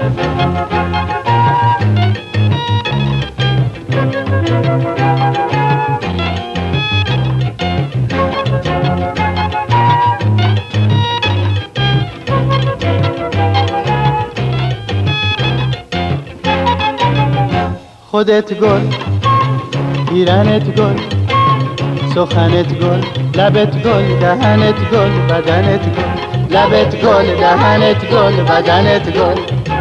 خودت گل، پیرنت گل، سخنت گل، لبت گل، دهنت گل، بدنت گل، لبت گل، دهنت گل، بدنت گل.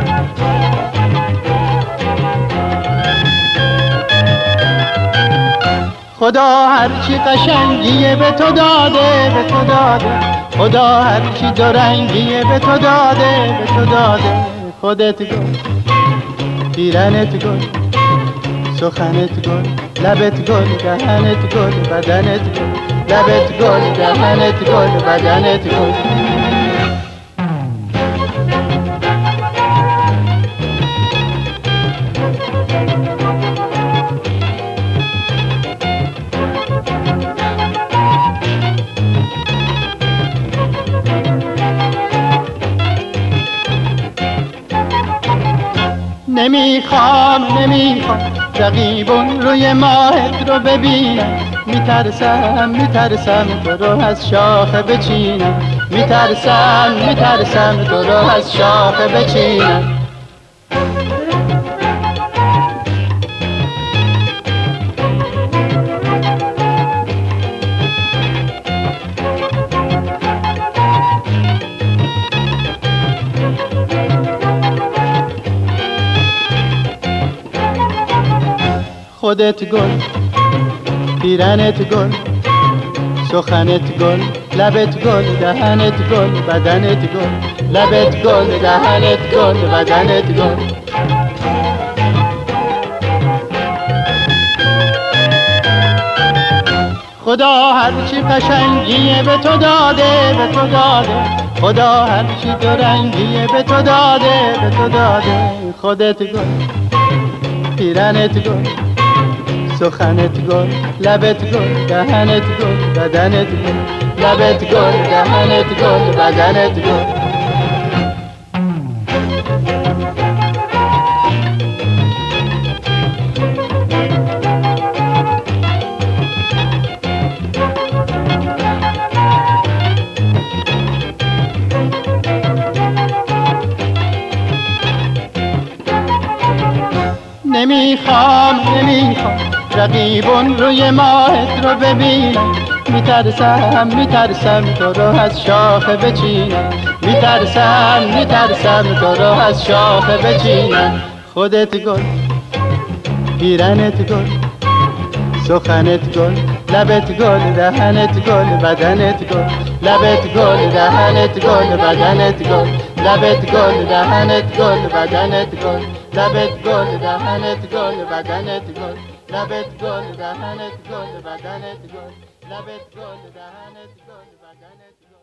خدا هرچی قشنگیه به تو داده، به تو داده. خدا هرچی دو رنگیه به تو داده، به تو داده. خودت گل، پیرنت گل، سخنت گل، لبت گل، دهنت گل، بدنت گل، لبت گل، دهنت گل، بدنت گل. نمیخوام رقیبون روی ماهت رو ببینم، میترسم تو رو از شاخه بچینم، میترسم تو رو از شاخه بچینم. خودت گل، پیرنت گل، سخنت گل، لبت گل، دهنت گل، بدنت گل، لبت گل، دهنت گل، بدنت گل. خدا هرچی قشنگیه به تو داده، به تو داده. خدا هرچی دو رنگیه به تو داده، به تو داده. خودت گل، پیرنت گل، سخنت گل، لبت گل، دهنت گل، بدنت گل، لبت گل، دهنت گل، بدنت گل. نمیخوام رقیبون روی ماهت رو ببینم، میترسم تو رو از شاخه بچینم، میترسم تو رو از شاخه بچینم. خودت گل، پیرنت گل، سخنت گل، لبت گل، دهنت گل، بدنت گل، لبت گل، دهنت گل، بدنت گل، لبت گل، دهنت گل، بدنت گل، لبت گل، دهنت گل، بدنت گل، لبت گل، دهنت گل، بدنت گل، لبت گل، دهنت گل، بدنت گل.